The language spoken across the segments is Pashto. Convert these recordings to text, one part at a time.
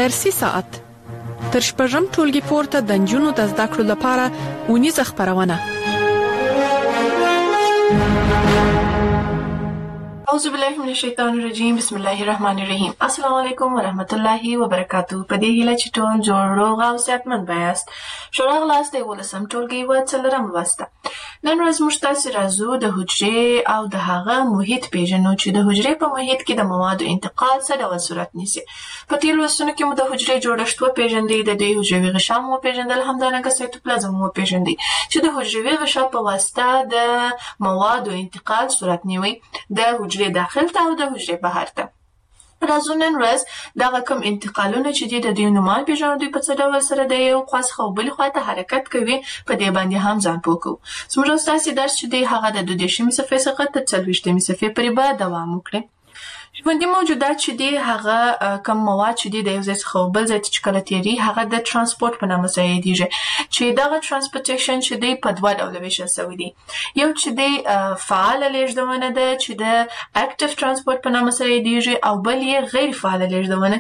درسي ساعت تر شپږم ټولګي پورته د نجونو د زده کړو لپاره ونیزه خپرونه. اعوذ بالله من الشیطان الرجیم. بسم الله الرحمن الرحیم. السلام علیکم ورحمت الله وبرکاتہ. په دې هیله چې ټول جوړ روغ او صحتمند یاست. شورا غلاسته ولسم ټولګي و څلرم لوسته. نن ورځ موږ تاسو راځو د حجرې او د هغه محیط پیژنو چې د حجرې په محیط کې د موادو انتقال څه ډول صورت نیسي. په تیر لوستونو کې مو د حجرې جوړښت و پیژندې، د دې حجروي غشا مو پیژندل، همدارنګه سایتوپلازم مو پیژندې چې د حجروي غشا په واسطه د موادو انتقال صورت نیوي د حجرې داخل ته او د حجرې بهر ته. راځو نن ورځ دغه کوم انتقالونه چې دي د دوی نومان پیژنو، دوی په څه ډول سره د یو خوا څخه بلې خوا ته حرکت کوي، په دې باندې هم ځان پوه کوو. زموږ ستاسې درس چې دی هغه د 22مې صفحې څخه تر 40مې صفحې پورې به دوام وکړي. ژوندي موجودات چې دي هغه کوم مواد چې دي د یو ځای څخه بل ځای ته چې کله تېري هغه د ترانسپورت په نامه یادېږي، چې دغه ترانسپورټیشن چې دی په دوه ډوله ویشل شوی دی. یو چې دی فعاله لیږدونه ده چې د اکټیو ترانسپورت په نامه یادېږي، او بل یې غیر فعاله لیږدونه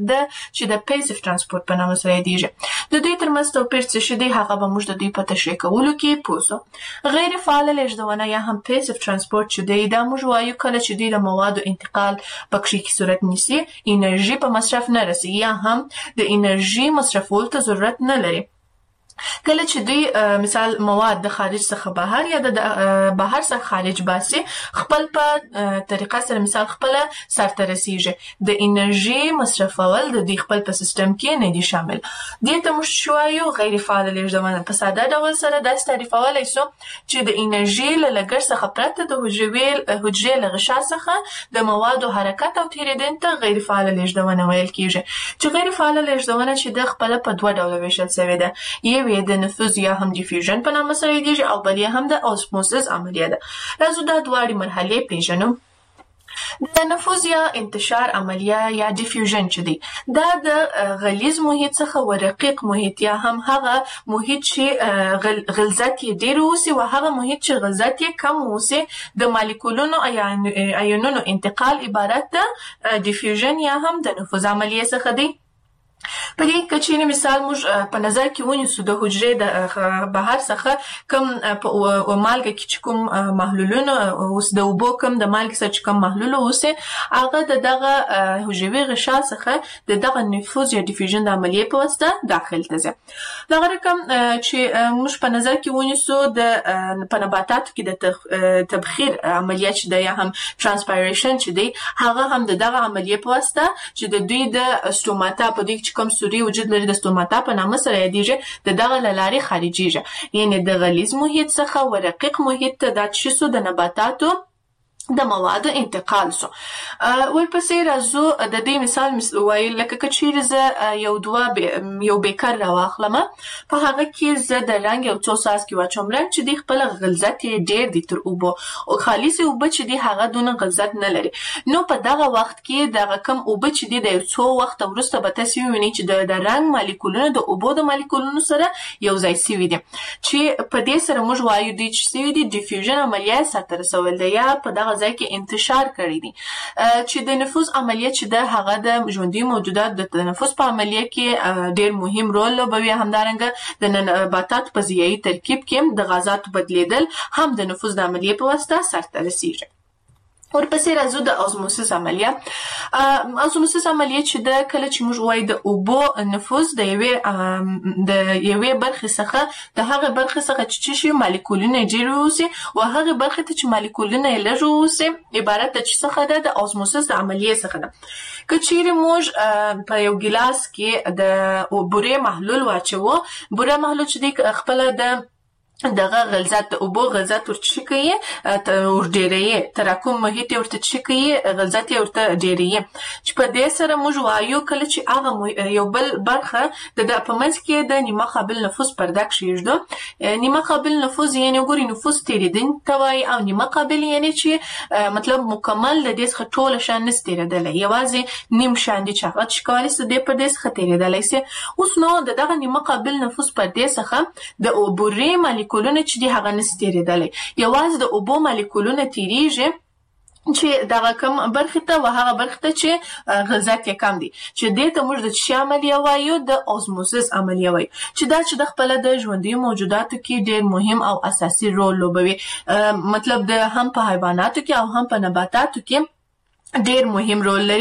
چې د پیسیو ترانسپورت په نامه یادېږي. د دوی ترمنځ توپیر څه دی هغه به موږ د دوی په تشریح کولو کې پوه شو. غیر فعاله لیږدونه یا هم پیسیو ترانسپورت چې دی دا موږ وایو کله چې دوی د موادو انتقال په کښې کې صورت نیسي، انرژي په مصرف نه رسي یا هم د انرژي مصرفولو ته ضرورت نه لري. کله چې دوی مثال مواد د خارج څخه بهر یا د بهر څخه خارج باسي، خپل په طریقه سره مثال خپل سرته رسیږي. د انرژي مصرفول د دوی خپل په سیستم کې نه دي شامل. دې ته موږ شوایو غیر فعاله لیږدونه. په ساده ډول سره داسې تعریفولی شو چې د انرژي له لګښت څخه پرته د حجرې له غشا څخه د موادو حرکت او تېرېدنې ته غیر فعاله لیږدونه ویل کېږي. چې غیر فعاله لیږدونه چې د خپله په دوه ډوله ویشل شوې ده. یو د نفوذ یا هم ډیفیوژن په نامه سره یادېږي، او بل یې هم د اوسموسیس عملیه ده. راځو دا دواړې مرحلې پیژنو. د نفوذ یا انتشار عملیه یا ډیفیوژن چې دی دا د غلیظ محیط څخه و رقیق محیط یا هم هغه محیط چې غلظت یې ډېر اوسي و هغه محیط چې غلظت یې کم اوسي د مالیکولونو ایونونو انتقال عبارت ده ډیفیوژن یا هم د نفوذ عملیه څخه دی. په دې کې چې مثال موږ په نظر کې ونیسو د حجرې د بهر څخه کوم په مالګه کې چې کوم محلولونه اوس د اوبو کوم د مالګې سره چې کوم محلول اوسي هغه د دغه حجروي غشا څخه د دغه نفوذ یا ډیفیوژن د عملیې په واسطه داخل ته ځي. دغه رقم چې موږ په نظر کې ونیسو په نباتاتو کې د تبخیر عملیه چې دی یا هم ترانسپایریشن چې دی هغه هم د دغه عملیې په واسطه چې د دوی د استوماتا په دې چې کوم سوري وجود لري د استوماتا په نامه سره یادېږي د دغه له لارې خارجېږي. یعنې د غلیظ محیط څخه و رقیق محیط ته دا څه شو د نباتاتو د موادو انتقال شو. ورپسې راځو د دې مثال وایو لکه که چیرې زه یو بیکر راواخلم، په هغه کې زه د رنګ یو څو څاڅکي واچوم. رنګ چې دی خپله غلظت یې ډېر دی تر اوبو، او خالصې اوبه چې دی هغه دونه غلظت نه لري. نو په دغه وخت کې دغه کم اوبه چې دی د یو څو وخت وروسته به تاسې ووینئ چې د رنګ مالیکولونه د اوبو د مالیکولونو سره یو ځای سوي دي، چې په دې سره موږ وایو دوی چې سوي دي ډیفیوژن عملیه سرته رسول ده یا په دغه ځای کې انتشار کړی دي. چې د نفوذ عملیه چې ده هغه د ژوندي موجودات د تنفس په عملیه کې ډېر مهم رول لوبوي. همدارنګه د نباتاتو په ضیایي ترکیب کې د غازاتو بدلیدل هم د نفوذ د عملیې په واسطه سرته رسیږي. ورپسې راځو د اوزموسیس عملیه. اوزموسیس عملیه چې د کله چې موږ وایو د اوبو نفوذ د یوې برخې څخه د هغې برخې څخه چې شي مالیکولونه ډېر اوسي او هغې برخې ته چې مالیکولونه یې لږ اوسي عبارت د څه څخه ده؟ د اوزموسیس د عملیې څخه ده. که چیرې موږ په یو ګیلاس کې د بورې محلول واچوو، بوره محلول چې دی خپله د دغه غلظت د اوبو غلظت ورچې کوي ورډېروي، تراکم محیط یې ورته چې کوي غلظت یې ورته ډېروي. چې په دې سره موږ وایو کله چې هغه یو بل برخه د په منځ کې د نیمه قابل نفوذ پرده کښېږدو. نیمه قابل نفوذ یعنې وګورئ نفوذ تېرېدنې ته وایي، او نیمه قابل یعنې چې مطلب مکمل د دې څخه ټوله شیان نشي تېرېدلی، یوازې نیم شیان دي چې هغه چې کولی شي د دې پردې څخه تېرېدلی شي. اوس نو د دغه نیمه قابل نفوذ پردې څخه د بورې مالیکولونه چې دي هغه نشي تېرېدلی، یوازې د اوبو مالیکولونه تېرېږي چې دغه کم برخه ته وهغه برخه ته چې غلظت یې کم دي چې دې ته موږ د چی عملیه وایو د اوزموسس عملیه وایو چې دا چې د خپل د ژوندۍ موجوداتو کې ډېر مهم او اساسي رول لوبوي مطلب د هم په حیواناتو کې او هم په نباتاتو کې ډېر مهم رول لري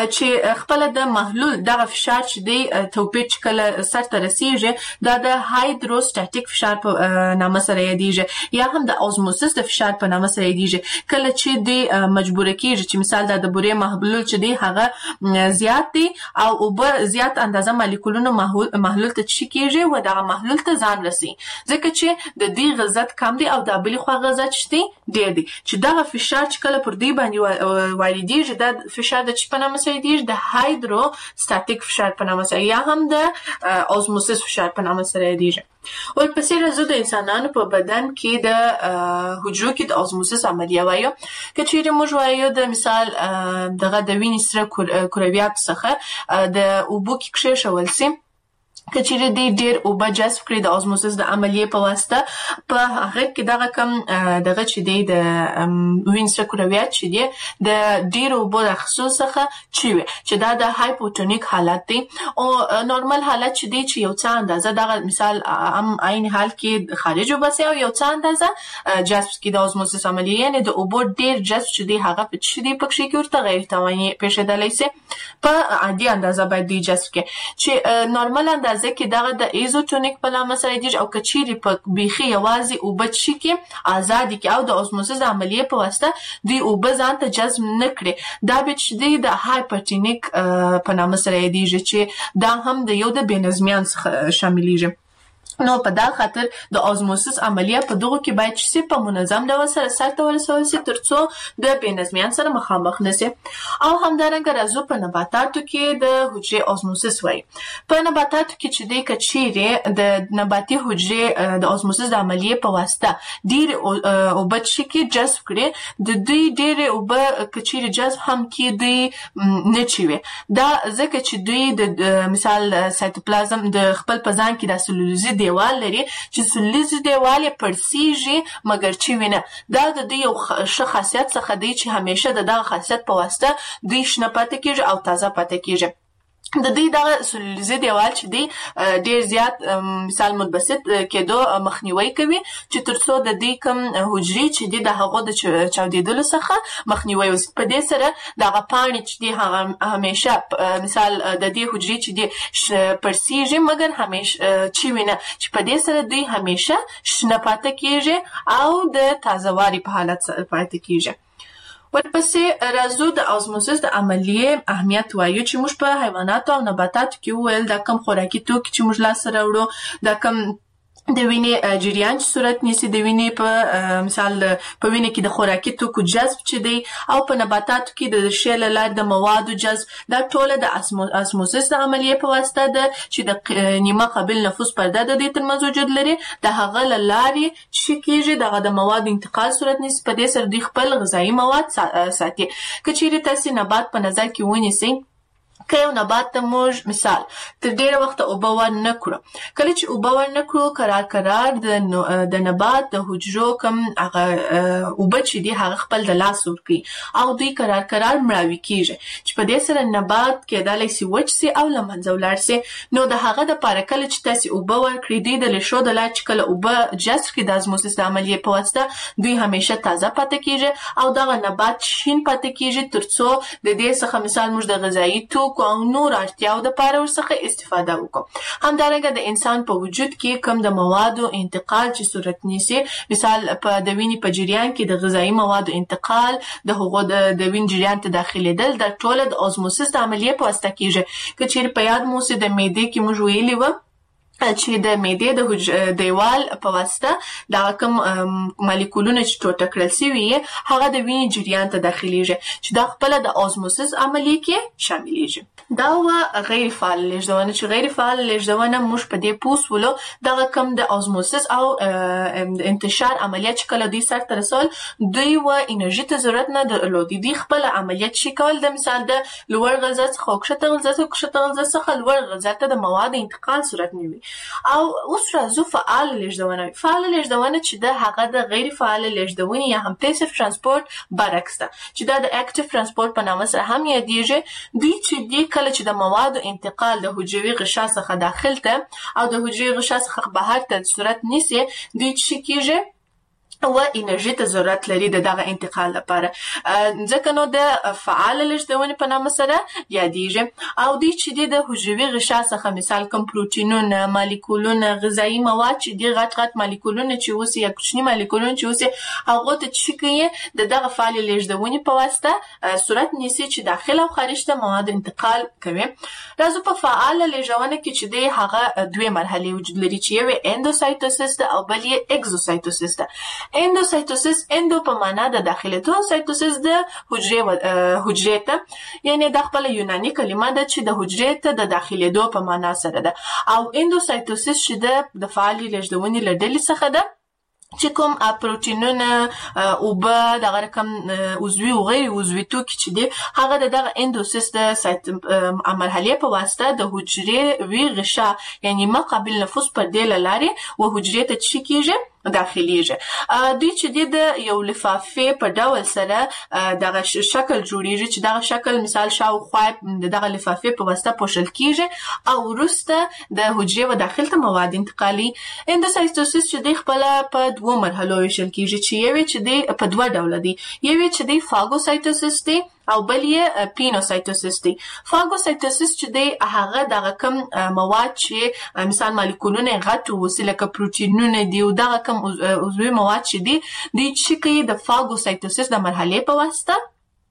چې خپل د محلول دغه فشار چې دی توپیر چې کله سر ته رسیږي دا د هایدروستاتیک فشار په نامه سره یادیږي یا هم د اوزموسس د فشار په نامه سره یادیږي کله چې دی مجبور کیږي چې مثال د بورې محلول چې دی هغه زیات دی او اوبه زیات اندازه مالیکولونو محلول ته چی کیږي و دغه محلول ته ځان رسي ځکه چې د دې غلظت کم دی او د بلې خوا غلظت شته ډېر دی چې دغه فشار چې کله پر دې باندې وارد دا فشار د چی په نامه سره دی د هایدروستاتیک فشار په نامه سره یا هم د اوزموسس فشار په نامه سره دی ورپسې راځو د انسانانو په بدن کې د حجرو کې د اوزموسس عملیه وایو که چیرې موږ وایو د مثال دغه د وینې سره کرویات څخه د اوبو کې کښېښول سي که چیرې دی ډېر اوبه جذب کړي د اوزموسس د عملیې په واسطه په هغه کې دغه کم دغه چې دی د وینې سره کرویات چې دی د ډېرو اوبو د اخیستلو څخه چی وي چې دا د هایپوټونیک حالت دی او نورمال حالت چې دی چې یو څه اندازه دغه مثال عین حال کې خارج وباسي او یو څه اندازه جذب کړي د اوزموسس عملیې یعنې د اوبو ډېر جذب چې دی هغه په څه دی پکې کې ورته غیر توانایي پېښېدلی سي په عادي اندازه باید دی جذب کړي چې نورمال اندازه کې دغه د ایزوټونیک په نامه سره دی او کچيري په بيخي یوازې اوبه چي کې آزادي کې او د اوزموسس عملیې په واسطه دی اوبه ځان ته جذب نه کړي دا به چې دی د هایپرټونیک په نامه سره دی چې دا هم د یو د بېنظمیان څخه شاملېږي نو په دا خاطر د اوزموسس عملیه په دغه کې باید چې په منظم ډول سره سرته ورسول شي ترڅو د بېنظمیان سره مخامخ نشي او همدارنګه راځو په نباتاتو کې د حجرې اوزموسس وایي په نباتاتو کې چې دی کچيري د نباتي حجرې د اوزموسس د عملیې په واسطه ډېر اوبه چې کې جذب کړي د دوی ډېر اوبه کچيري جذب هم کې دی نه چوي دا ځکه چې دوی د مثال سایتوپلازم د خپل پزان کې د سلولوزي دیوال لري چې سلولوزي دیوال یې پړسیږي مګر چې وینه دا د یو ښه خاصیت څخه دی چې همیشه د دغه خاصیت په واسطه دوی شنه پاتې کیږي او تازه پاتې کیږي د دې دغه سلولوزي دیوال چې دی ډېر زیات مثال متبسط کېدو مخنیوي کوي چې ترڅو د دې کم حجرې چې دی د هغو د چاودېدلو څخه مخنیوي وشي په دې سره دغه پاڼې چې دی هغه همیشه مثال د دې حجرې چې دی پړسیږي مګر همیشه چې وینه چې په دې سره دوی همیشه شنه پاتې کیږي او د تازهوالي په حالت پاتې کیږي ورپسې راځو د اوزموسس د عملیې اهمیت وایو چې موږ په حیواناتو او نباتاتو کې وویل دا کم خوراکي توکي چې موږ لاسته راوړو دا کم د وینې جریان چې صورت نیسي د وینې په مثال په وینې کې د خوراکي توکو جذب چې دی او په نباتاتو کې د ریښې له لارې د موادو جذب دا ټوله د اوزموسس د عملیې په واسطه ده چې د نیمه قابل نفوذ پرده د دې ترمنځ وجود لري د هغه له لارې چې کېږي دغه د موادو انتقال صورت نیسي په دې سره دوی خپل غذایي مواد ساتي که چیرې تاسې نبات په نظر کې ونیسئ که یو نبات ته موږ مثال تر ډېره وخته اوبه ورنه کړو کله چې اوبه ورنه کړو کرار د نبات د حجرو کم هغه اوبه چې دي هغه خپل د لاس ورکوي او دوی کرار مړاوي کیږي چې په دې سره نبات کېدلی سي وچ سي او له منځه ولاړ سي نو د هغه دپاره کله چې تاسې اوبه ورکړئ دوی د لیشو د لارې چې کله اوبه جذب کړي د اوزموسس د عملیې په واسطه دوی همیشه تازه پاتې کیږي او دغه نبات شین پاتې کیږي ترڅو د دې څخه مثال موږ د غذایي توکو او نور اړتیاو دپاره ورڅخه استفاده وکړو همدارنګه د انسان په وجود کې کم د موادو انتقال چې صورت نیسي مثال په د وینې په جریان کې د غذایي موادو انتقال د هغو د وینې جریان ته داخلېدل دا ټوله د اوزموسس د عملیې په واسطه کیږي که چیرې په یاد مو سي د معدې کې موږ ویلي وه چې د معدې د دیوال په واسطه دا کوم مالیکولونه چې ټوټه کړل سوي هغه د وینې جریان ته داخليږي چې دا خپل د اوزموسس عملیې کې شاملېږي دا و غیر فعال لېږدونه چې غیر فعال لېږدونه موږ په دې پوه سولو دغه کوم د اوزموسس او انتشار عملیات چې کله دوی سرته رسول دوی و انرژي ته ضرورت نه درلود دوی خپل عملیات شي کول د مثال د لوړ غلظت څخه کښته غلظت څخه لوړ غلظت ته د مواد انتقال صورت نیوي او اوس راځو فعال لېږدونه. فعال لېږدونه چې د هغه د غیر فعال لېږدونې یا هم پیسیو ترانسپورت برعکس ده، چې دا د اکټیو ترانسپورت په نامه سره هم یادېږي. دوی چې دی کله چې د موادو انتقال د حجروي غشا څخه داخل ته او د حجروي غشا څخه بهر ته صورت نیسي، دوی چې کېږي و انرژي ته ضرورت لري د دغه انتقال لپاره، ځکه نو د فعال لېږدونې په نامه سره یادېږي. او دوی چې د حجروي غشا څخه مثال کوم پروتینونه، مالیکولونه، غذایي مواد چې دي غټ مالیکولونه چې اوسي یا کوچني مالیکولونه چې اوسي، هغه ته چې کوي د دغه فعال لېږدونې په واسطه صورت نیسي چې داخل او خارج ته مواد انتقال کوي. راځو په فعال لېږدونه کې چې دی هغه دوه مرحلې وجود لري، چې یو اندوسایتوسیس ده او بل یې اگزوسایتوسیس ده. اندوسایتوسیس، اندو په معنا د داخليتو، سایتوسیس د حجرې ته، یعنی د خپل یوناني کلمه ده چې د حجرې ته د داخليدو په معنا سره ده. او اندوسایتوسیس چې د فعال لېږدونې له ډلې څخه ده، چې کوم پروتینونه، اوبه، دغه رقم عضوي او غیر عضوي توکي چې دي، هغه دغه اندوسیس د مرحلې په واسطه د حجرې وی غشا یعنی مقابل نفوس پر دې لاري و حجرې ته چې کېږي داخليږي. دوی چې د یو لفافه په ډول سره دغه شکل جوړیږي، چې دغه شکل مثال شاوخوا دغه لفافه په واسطه پوښل کیږي او وروسته د حجرې و داخل ته مواد انتقالي. اندوسایتوسیس چې د خپل په دوه مرحلو ویشل کیږي، چې یو چې د په دوه ډول دي، یو چې د فاګوسایتوسیس دی او بل یې پینوسایتوسیس دی. فاګوسایتوسیس چې دی هغه دغه کم مواد چې مثال مالیکولونه غټ وسیله ک پروتینونه دی او دغه کم عضوي مواد چې دي، دوی چې کوي د فاګوسایتوسیس د مرحلې په واسطه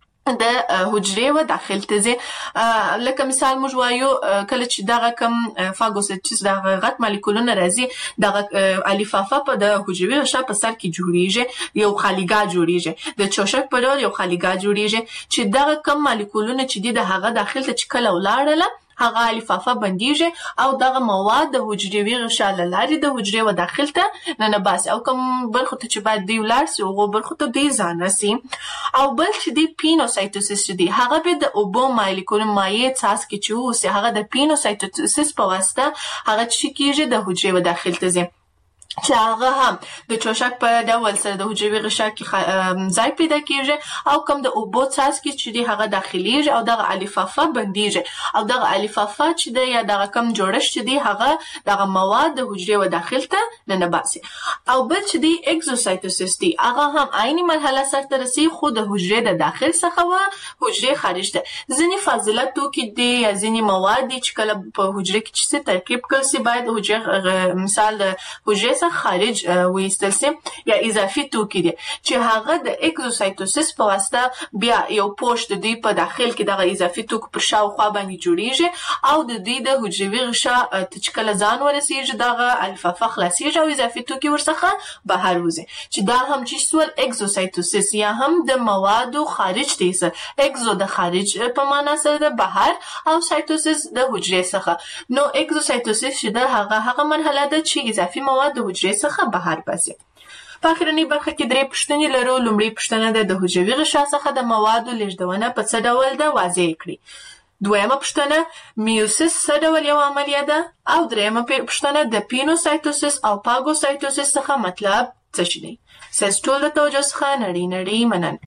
د حجرې و داخل ته ځي. لکه مثال موږ وایو کله چې دغه کم فاګوسایتوسیس دغه غټ مالیکولونه راځي، دغه الفافه په د حجروي غشا په سر کې جوړیږي، یو خالیګاه جوړیږي، د چوشک په ډول یو خالیګاه جوړیږي، چې دغه کم مالیکولونه چې دي د هغه داخل ته چې کله ولاړله هغه الفافه بندیږي او دغه مواد د حجروي غشا لاري د حجرې و داخل ته ننباسي، او کوم برخو ته چې باید دی ولار سي او برخو ته دی ځان رسي. او بل چې دی پینوسایتوسیس چې دی هغه به د اوبو مالیکول مایع څاڅکي چې اوسي، هغه د پینوسایتوسیس په واسطه هغه چې کېږي د حجرې و داخل ته ځي، چې هغه هم د چوشک په ډول سره د حجروي غشا کې ځای پیدا کیږي او کوم د اوبو څاڅکي چې دی هغه داخليږي او دغه الفافه بندیږي او دغه الفافه چې دی یا دغه کم جوړښت چې دی هغه دغه مواد د حجرې و داخل ته ننباسي. او بل چې دی اگزوسایتوسیس دی هغه هم عیني مرحله سره رسي، خو د حجرې د داخل څخه و حجرې خارج ته. ځینې فاضله توکي دي یا ځینې مواد دي چې کله په حجرې کې چې ترکیب کړل سي، باید حجرې مثال د حجرې خارج وایستل سي، یا اضافي توکي دي چې هغه د اگزوسایتوسیس په واسطه بیا یو پوښ د دوی په داخل کې دغه اضافي توکو پر شاوخوا باندې جوړیږي او د دوی د حجروي غشا چې کله ځان ورسیږي دغه الفافه خلاصیږي او اضافي توکي ورڅخه بهر وځي، چې دا هم چې سول اگزوسایتوسیس یا هم د موادو خارج دی. اگزو د خارج په معنا سره د بهر او سایتوسیس د حجرې څخه. نو اگزوسایتوسیس چې د هغه مرحله ده چې اضافي مواد د حجرې څخه بهر باسي. په اخرنی برخه کې درې پوښتنې لرو. لومړی پوښتنه ده د حجروي غشا څخه د موادو لېږدونه په څه ډول ده، واضح کړئ. دویمه پوښتنه میوسیس څه ډول یو عملیه ده، او دریمه پوښتنه د پینوسایتوسیس او پاګوسایتوسیس څخه مطلب څه شي دی. ستاسو ټول د توجه څخه نړۍ مننه.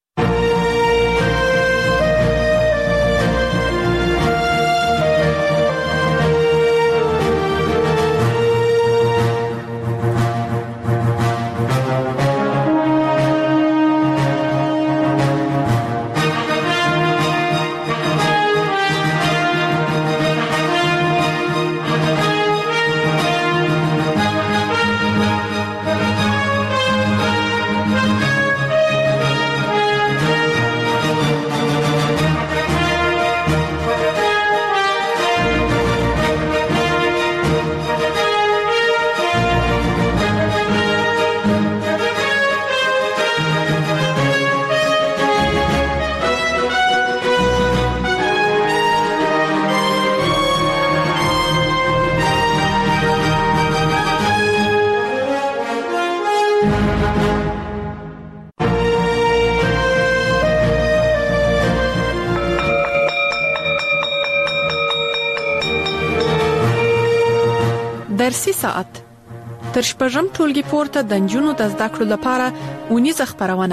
درسي ساعت تر شپږم ټولګي پورته د نجونو د زده کړو لپاره ونیزه خپرونه.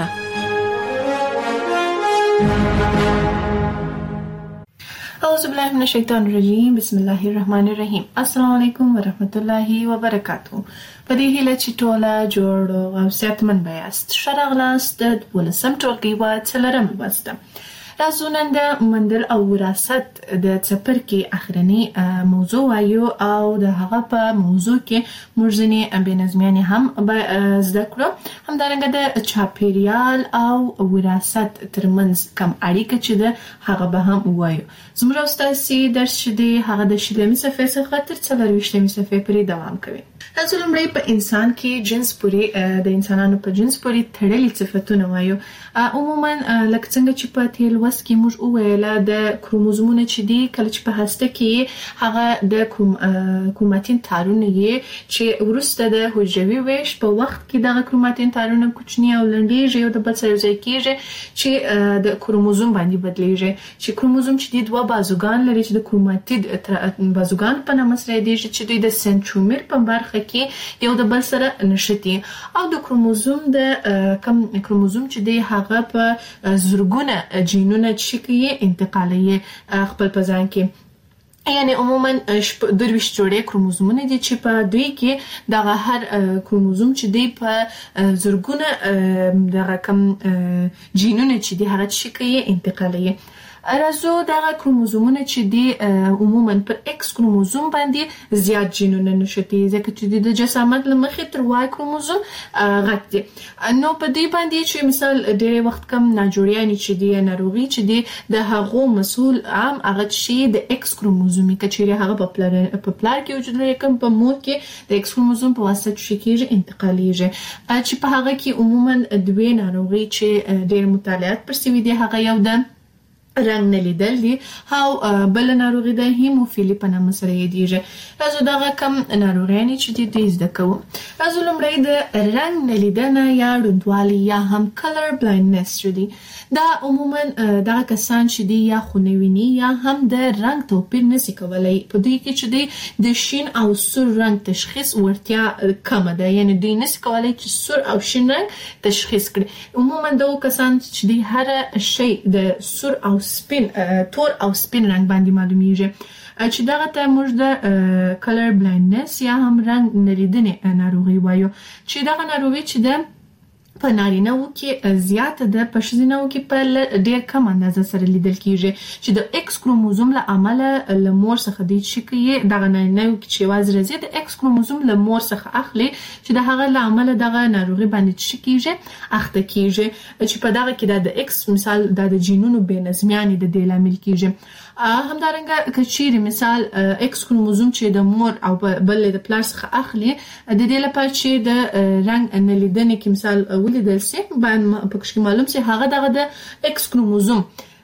اعوذ بالله من الشیطان الرجیم. بسم الله الرحمن الرحیم. السلام علیکم ورحمت الله وبرکاته. په دې هیله چې ټوله جوړ او صحتمند یاست. ښه راغلاست د 12م ټولګي و څلورم لوست. راځو نن د مندل او وراثت د څپرکي اخرنی موضوع وایو او د هغه په موضوع کې موږ ځینې بېنظمیانې هم زده کړو. همدارنګه د چاپیریال او وراثت ترمنځ کوم اړیکه چې ده هغه به هم ووایو. زموږ ستاسې درس چې دی هغه د 20مې صفحې څخه تر 24مې صفحې پورې دوام کوي. راځو لومړی په انسان کې جنس پورې د انسانانو په جنس پورې تړلي صفتونه وایو. عموما لکه څنګه چې په تیر لوست کې موږ وویله د کروموزومونه چې دي کله چې په هسته کې هغه د کروماتین تارونه یې چې وروسته د حجروي ویش په وخت کې دغه کروماتین تارونه کوچني او لنډیږي او د بل سره ځای کېږي چې د کروموزوم باندې بدلیږي. چې کروموزوم چې دي دوه بازوګان لري چې د کروماتید بازوګان په نامه سره یادېږي چې دوی د سنترومیر په برخه کې یو د بل سره نښتي او د کروموزوم د کم کروموزوم چې دی هغه په زرګونه جینونه چې کوي انتقالوي خپل په ځان کې. یعنی عموما 22 جوړې کروموزومونه دي چې په دوی کې دغه هر کروموزوم چې دی په زرګونه دغه کم جینونه چې دی هغه چې کوي انتقالوي. راځو دغه کروموزومونه چې دی عموما پر ایکس کروموزوم باندې زیات جینونه نشته ځکه چې د جسامت لمخې تر وای کروموزوم غټ دی. نو په دې باندې چې مثال ډېر وخت کم ناجوړیانی چې دی ناروغي چې دی د هغو مسؤل عام هغه شی د ایکس کروموزومي کچېره هغه په پلار کې وجود لري کوم په مور کې د ایکس کروموزوم په واسطه چې کېږي انتقالېږي چې په هغه کې عموما دوه ناروغي چې ډېر مطالعات پر سوي دي هغه یو د رنګ نه لیدل دي او بل ناروغي د هیموفیلی په نامه سره یادېږي. راځو دغه کم ناروغیانې چې دي زده کوو. راځو لومړی د رنګ نه لیدنه یا ړندوالي یا هم کلر بلایندنس چې دي دا عموما دغه کسان چې دي یا خونه ویني یا هم د رنګ توپیر نشي کولی. په دوی کې چې دی د شین او سور رنګ تشخیص ورتیا کمه ده یعنی دوی نشي کولی چې سور او شین رنګ تشخیص کړي. عموما دغه کسان چې دی هر شی د سور او سپین تور او سپین رنګ باندې معلومیږي چې دغه ته موږ د کلر بلایندنس یا هم رنګ نلیدنې ناروغي وایو چې دغه ناروغي چې ده په نارینه‌وو کې زیاته ده په ښځینه‌وو کې په ډېر کم اندازه سره لیدل کېږي چې د ایکس کروموزوم له امله له مور څخه دی چې دغه نارینه‌وو کې چې یوازې راځي د ایکس کروموزوم له مور څخه اخلي چې د هغه له امله دغه ناروغي باندې چې کېږي اخته کېږي چې په دغه کې د ایکس مثال د جینونو بېنظمیانې د دې لامل کېږي. همدارنګه کچېرې مثال ایکس کروموزوم چې د مور او بل د پلار څخه اخلي د دې لپاره چې د رنګ نلیدنې کې مثال ولیدل سي باندې پکې معلوم سي هغه دغه د ایکس کروموزوم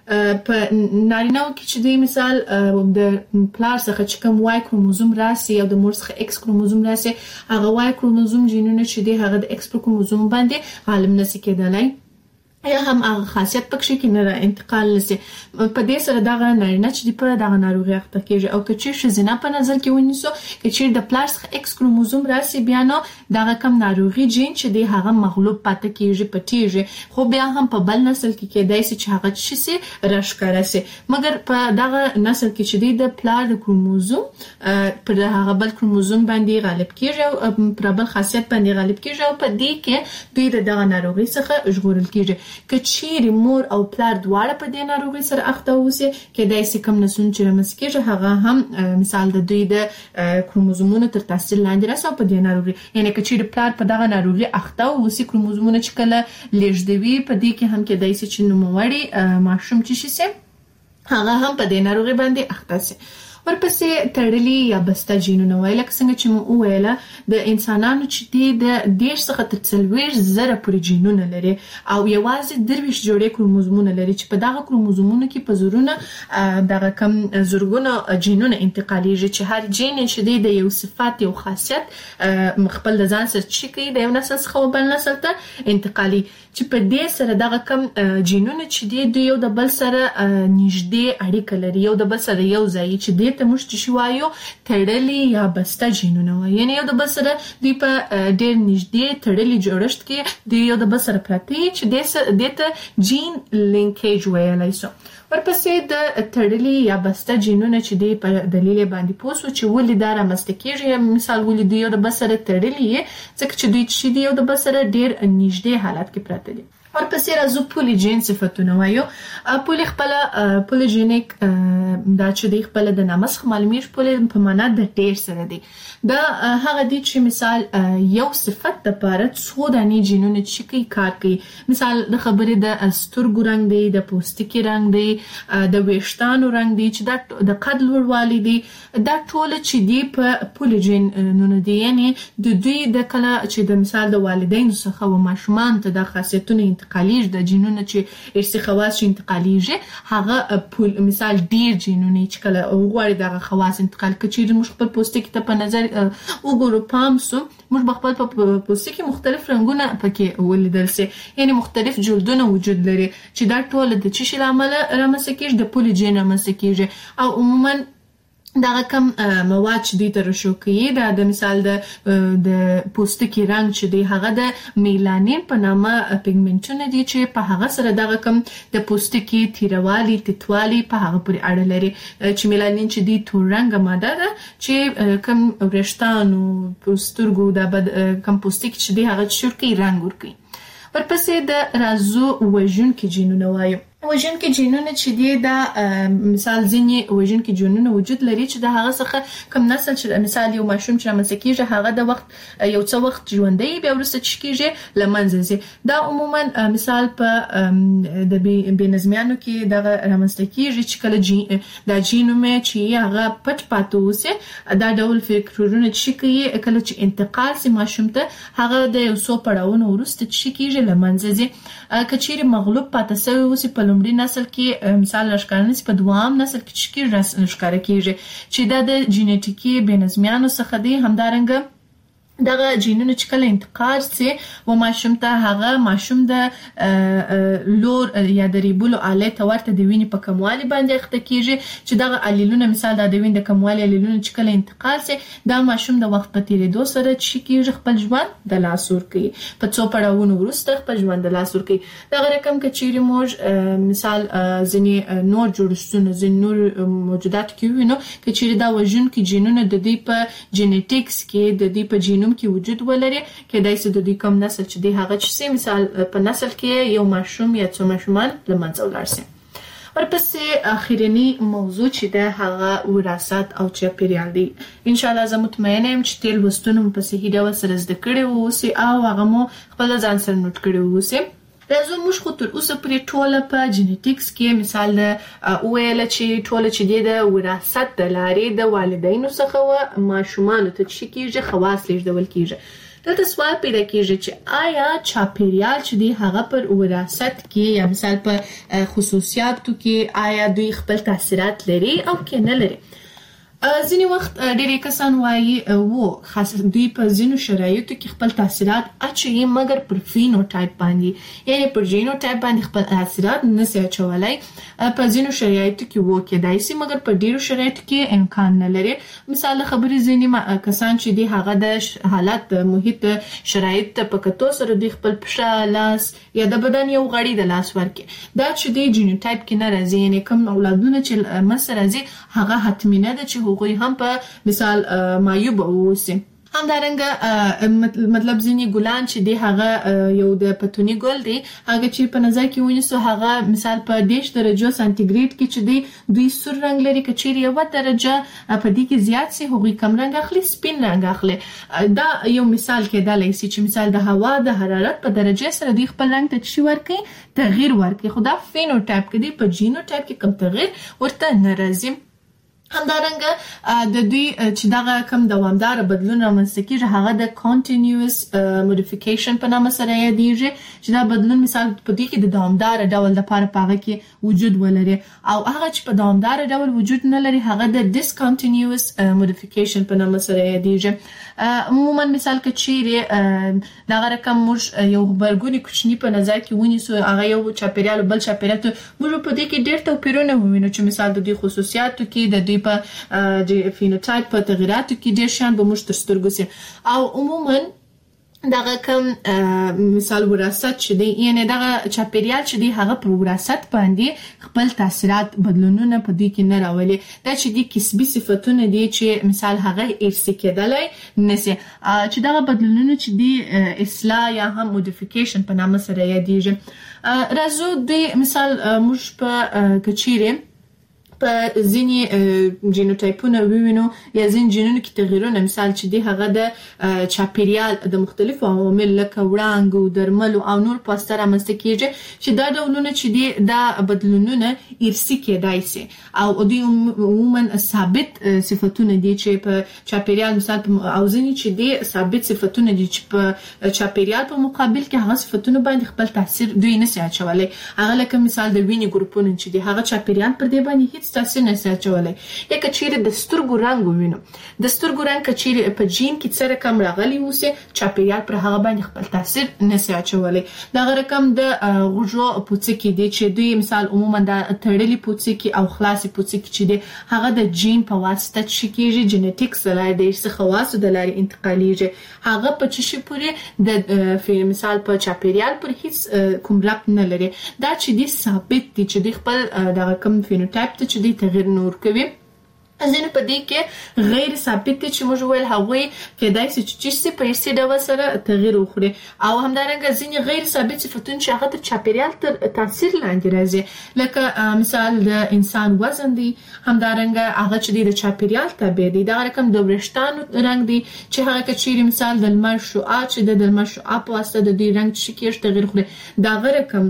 په نارینه‌وو کې چې د مثال د پلار څخه چې کوم وای کروموزوم راسي او د مور څخه ایکس کروموزوم راسي هغه وای کروموزوم جینونه چې دی هغه د ایکس کروموزوم باندې غالب نشي کېدلای یا هم هغه خاصیت پکې کې نه انتقال لسي. په دې سره دغه نارینه چې په دغه ناروغي اخته کېږي او که چې ښځینه په نظر کې ونیسو که چې د پلار څخه ایکس کروموزوم راسي بیا نو دغه کم ناروغي جین چې دی هغه مغلوب پاتې کېږي پټیږي خو بیا هم په بل نسل کې کېدای شي چې هغه شي راښکاره شي مګر په دغه نسل کې چې دی د پلار د کروموزوم پر هغه بل کروموزوم باندې غالب کېږي او پر بل خاصیت باندې غالب کېږي او په دې کې دوی دغه ناروغي څخه ژغورل کېږي. که چیرې مور او پلار دواړه په دې ناروغي سره اخته اوسي کېدای شي کوم نسلونه چې رامنځته کېږي هغه هم مثال د دوی د کروموزومونو تر تاثیر لاندې راسي په دې ناروغي یعنی که چیرې پلار په دغه ناروغي اخته اوسي کروموزومونه چې کله لیږدوي په دې کې هم کېدای شي چې نوموړی ماشوم چې شي هغه هم په دې ناروغي باندې اخته شي. ورپسې تړلي یا بسته جینونه وایي لکه څنګه چې مو وویله د انسانانو چې دی د 10 څخه تر 40,000 پورې جینونه لري او یوازې 23 جوړې کروموزومونه لري چې په دغه کروموزومونو کې په زرونه دغه کم زرګونه جینونه انتقالېږي چې هر جین چې دی د یو صفات یو خاصیت خپل د ځان سره چې کوي د یو نسل څخه بل نسل ته انتقالي چې په دې سره دغه کم جینونه چې دی د یو د بل سره نږدې اړیکه لري یو د بل سره یو ځای چې دی دې ته موږ چې وایو تړلي یا بسته جینونه وایي، یعنی یو د بل سره دوی په ډېر نږدې تړلي جوړښت کې د یو د بل سره پراته وي چې دې ته جین لینکیج ویلی سو. ورپسې د تړلي یا بسته جینونه چې دی په دلیل باندې پوه سو چې ولې دا رامنځته کېږي. مثال ولې دوی یو د بل سره تړلي یي ځکه چې دوی چې دی یو د بل سره ډېر نږدې حالت کې پراته دي. ورپسې راځو پولیجین صفتونه وایو. پولی خپله پولیجینیک دا چې دی خپله د نامسخ معلومیږي. پولی په معنا د ډېر سره دی. دا هغه دی چې مثال یو صفت دپاره څو دانې جینونه چې کوي کار کوي. مثال د خبرې د سترګو رنګ دی، د پوستکي رنګ دی، د ویښتانو رنګ دی، چې دا د قد لوړوالی دی، دا ټول چې دی په پولیجین نونه دی. یعنی د دوی د کله چې د مثال د والدینو څخه و ماشومان ته د خاصیتونه انتقالیږي، د جینونه چې ارثي خواص چې انتقالیږي هغه مثال ډیر جینونه چې کله وغواړي دغه خواص انتقال کړي. چې موږ خپل پوستکي ته په نظر وګورو پام سو، موږ به خپل په پوستکي مختلف رنګونه پکې ولیدل سي، یعنی مختلف جلدونه وجود لري چې دا ټول د څه شي له امله رامنځته کېږي؟ د پولیجین رامنځته کېږي. او عموما دغه کم مواد چې دوی ته رشو کوي دا د مثال د پوستکي رنګ چې دی هغه د میلانین په نامه پیګمنټونه دي چې په هغه سره دغه کم د پوستکي تیروالي تتوالي په هغه پورې اړه لري. چې میلانین چې دی تور رنګه ماده ده چې کم وریښتانو سترګو د کم پوستکي چې دی هغه شرقي رنګ ورکوي. ورپسې د رازو وژونکي جینونه وایو. وژونکي جینونه چې دی دا مثال ځینې وژونکي جینونه وجود لري چې د هغه څخه کوم نسل چې مثال یو ماشوم چې رامنځته کېږي هغه د وخت یو څه وخت ژوندی بیا وروسته چې کېږي له منځه ځي. دا عموما مثال په د بېنظمیانو کې دغه رامنځته کېږي چې کله دا جینومه چې هغه پټ پاته اوسي دا ډول فکرونه چې کوي کله چې انتقال سي ماشوم ته هغه د یو څو پړاوونو وروسته چې کېږي له منځه ځي. که چیرې مغلوب پاته سوی اوسي په لومړي نسل کې مثال راښکاره نشي، په دوام نسل کې چې راښکاره کېږي چې دا د جینیټیکي بېنظمیانو څخه دی. همدارنګه دغه جینونه چې کله انتقال سي و ماشوم ته هغه ماشوم د لور یا د ریبولو آلې ته ورته د وینې په کموالي باندې اخته کېږي چې دغه الیلونه مثال د وینې د کموالي الیلونه چې کله انتقال سي دا ماشوم د وخت په تیریدو سره چې کېږي خپل ژوند د لاس ورکوي، په څو پړاوونو وروسته خپل ژوند د لاس ورکوي. دغه رقم که چیرې موږ مثال ځینې نور جوړښتونه ځینې نور موجوداتو کې ووینو که چیرې دا وژونکي جینونه د دوی په جینیټکس کې د دوی په جینوم کې وجود ولري کېدای سي د دوی کوم نسل چې دی هغه چې سي مثال په نسل کې یو ماشوم یا څو ماشومان له منځه ولاړ سي. ورپسې اخرنی موضوع چې ده هغه وراثت او چاپیریال دی. ان شاء الله زه مطمئنه یم چې تل وستونه په صحیح ډول سره زده کړي ووسي او هغه مو خپل ځان سره نوٹ کړي ووسي. راځو موږ خو تر اوسه پورې ټوله په جینیټکس کې مثال وویله چې ټوله چې دی د وراثت د لارې د والدینو څخه و ماشومانو ته چې کېږي خواص لیږدول کېږي. دلته سوال پیدا کېږي چې آیا چاپیریال چې دی هغه پر وراثت کې یا مثال په خصوصیاتو کې آیا دوی خپل تاثیرات لري او که نه لري؟ ځینې وخت ډېری کسان وایي خاص دوی په ځینو شرایطو کې خپل تاثیرات اچوي مګر پر فینوټایپ باندې یعنی پر جینوټایپ باندې خپل تاثیرات نشي اچولای. په ځینو شرایطو کې کېدای شي مګر په ډېرو شرایطو کې امکان نه لري. مثال خبرې ځینې کسان چې دی هغه د حالت محیط شرایط ته په کتو سره دوی خپل پښه لاس یا د بدن یو غړی د لاس ورکي دا چې دی جینوټایپ کې نه راځي، یعنی کوم اولادونه چې مسره راځي هغه حتمی نه ده چې هغوی هم په مثال معیوب اوسي. همدارنګه مطلب ځینې ګلان چې دی هغه یو د پتوني ګل دی هغه چې په نظر کې ونیسو هغه مثال په 10 درجو سانتیګریډ کې چې دوی سور رنګ لري، که چیرې 1 درجه په دې کې زیات سي هغوی کم رنګ اخلي، سپین رنګ اخلي. دا یو مثال کېدلی سي چې مثال د هوا د حرارت په درجه سره دوی خپل رنګ ته شي ورکوي تغییر ورکوي، خو دا فینوټایپ کې دی په جینوټایپ کې کم تغییر ورته نه راځي. همدارنګه د دوی چې دغه کم دوامدار بدلون رامنځته کېږي هغه د کانټینیوس موډیفیکیشن په نامه سره یادېږي چې دا بدلون مثال په دې کې د دوامدار ډول لپاره په هغه کې وجود ولري او هغه چې په دوامدار ډول وجود نه لري هغه د ډیسکانټینیوس موډیفیکیشن په نامه سره یادېږي. عموما مثال که چیرې دغه رقم موږ یو غبرګونی کوچني په نظر کې ونیسو هغه یو چاپیریال بل چاپیریال ته موږ په دې کې ډېر توپیرونه ووینو چې مثال د دوی خصوصیاتو کې د دوی دوی په فینوټایپ په تغیراتو کې ډېر شیان به موږ تر سترګو سي او عموما دغه کوم مثال وراثت چې دی یعنی دغه چاپیریال چې دی هغه په وراثت باندې خپل تاثیرات بدلونونه په دوی کې نه راولي دا چې دی کسبي صفاتونه دي چې مثال هغه ارثي کېدلای نشي چې دغه بدلونونه چې دی اصلاح یا هم موډیفیکیشن په نامه سره یادېږي راځو د مثال موږ په کچيره په ځینې جینوټایپونه وینو یا ځین جینونو کې تغیرونه مثال چې دی هغه د چاپیریال د مختلفو عوامل لکه وړانګو درملو او نور په اثر رامنځته کیږي چې دا ډولونه چې دی دا بدلونونه ارثي کېدای شي او دوی عموما ثابت صفاتونه دي چې په چاپیریال مثال او ځینې چې دی ثابت صفاتونه دي چې په چاپیریال په مقابل کې هغه صفاتونه باندې خپل تاثیر دوی نه سي اچولای هغه لکه مثال د وینې ګروپونه چې دی هغه چاپیریال پر دې باندې هیڅ تاثیر نه سي اچولای یا کچيره د سترګو رنگ وینو د سترګو رنگ کچيره په جین کې څه رقم راغلی وسه چاپیریال پر هغه باندې خپل تاثیر نه سي اچولای دا رقم د غوږو پوڅکی دی چې دوی مثال عموما د تړلې پوڅکی او خلاصي پوڅکی چې دی هغه د جین په واسطه چې کېږي جنټیکس لاره د څه خواص د لارې انتقالیږي هغه په چشي پورې د مثال په چاپیریال پر هیڅ کوم ربط نه لري دا چې دی ثابت دي چې دی خپل د رقم فینوټایپ ته چې دی تغیر نور کوي ځینې په دې کې غیر ثابت دي چې موږ ویل هغوی کېدای شي چې په هیڅ ډول سره تغیر وخوري او همدارنګه ځینې غیر ثابت صفتونه چې هغه د چاپیریال تر تاثیر لاندې راځي لکه مثال د انسان وزن دی همدارنګه هغه چې د چاپیریال تابع دی دا رقم د وریښتانو رنگ دی چې هغه کچيري مثال د لمر شعاع چې د لمر شعاع په واسطه د دې رنگ چې کېږي تغیر خوري دا رقم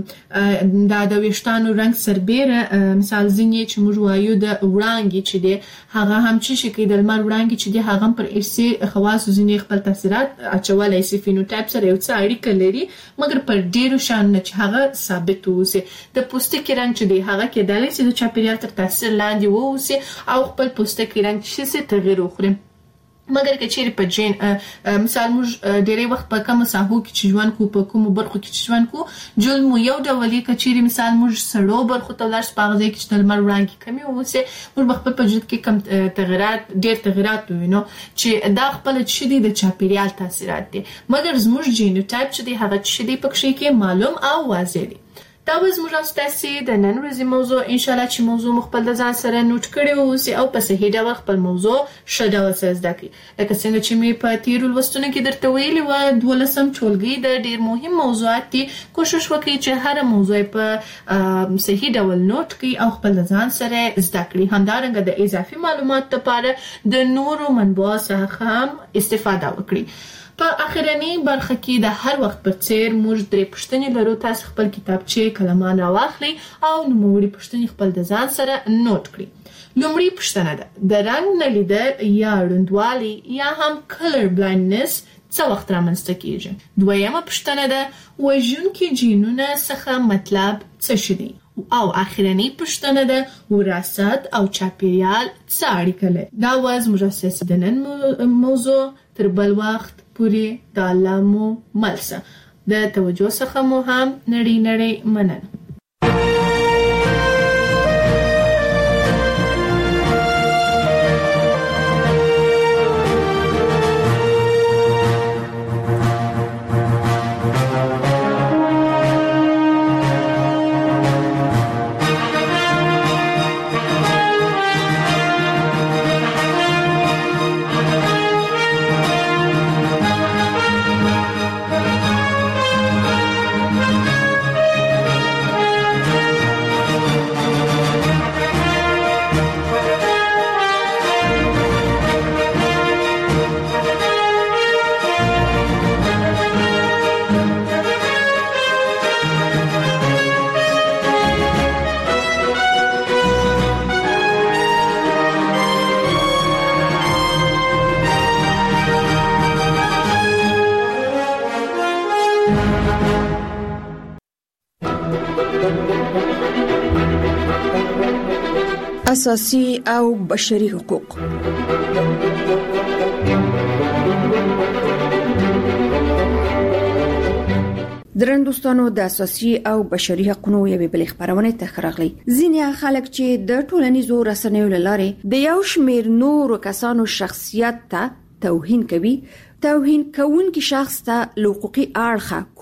د وریښتانو رنگ سربېره مثال ځینې چې موږ وایو د وړانګې چې دی هغه هم چې کې د لمر وړانګې چې دی هغه پر ارثي خواص ځینې خپل تاثیرات اچولای شي فینوټایپ سره یو څه اړیکه لري مګر پر ډیرو شان نه چې هغه ثابت ووسي د پوستکي رنگ چې دی هغه کېدای شي د چاپیریال تر تاثیر لاندې ووسي او خپل پوستکي رنگ چې تغیر وخوري مګر کچېری په جین مثال موږ ډېری وخت په کوم ساحو کې چې ژوند کو په کوم برخو کې چې ژوند کو جل مو یو ډول کچېری مثال موږ سړو برخو ته ولر سپاغځي کې چې لمر وړاندې کمی ووسي موږ خپل په جوړ کې کم تغیرات ډېر تغیرات وینو چې دا خپل چې دی د چاپیریال تاثیرات دي مګر زموږ جینوټایپ چې دی هغه چې دی پکې کې معلوم او واضح دی دا وز موږ تاسو د نن ورځې موضوع ان شاء الله چې موضوع مخبل د ځان سره نوٹ کړی اوسي او په صحیح ډول خپل موضوع شډه وسزده کی لکه څنګه چې می په تیرو لوستونو کې درته ویلي و 12 ټولګي د ډیر مهم موضوعات دي کوشش وکړئ چې هر موضوع په صحیح ډول نوٹ کړئ او خپل ځان سره زده کړئ همدارنګه د اضافي معلومات لپاره د نورو منبعو څخه هم استفاده وکړئ په اخرنی برخه کې د هر وخت په څیر موږ درې پوښتنې لرو تاسو خپل کتابچه کلمان راواخلئ او نوموړي پوښتنې خپل د ځان سره نوٹ کړئ لومړی پوښتنه ده د رنګ نه لیدل یا ړندوالي یا هم کلر بلایندنس څه وخت رامنځته کیږي دویمه پوښتنه ده وژونکي جینونه څخه مطلب څه شي دي او اخرنی پوښتنه ده وراثت او چاپیریال څه اړیکه لري دا واز موږ د نن موضوع تر بل وخت پوری د الله مو ملسه د توجه څخه مو هم نړۍ مننه اساسي او بشري حقوق درندوستانو د اساسي او بشري حقوقو یوې بلې خبرونه ته خراغلي. ځینې خلک چې د ټولنیزو رسنیو لاره د یو شمېر نورو کسانو شخصیت ته توهین کوي، توهین کوونکي شخص ته حقوقي اړخه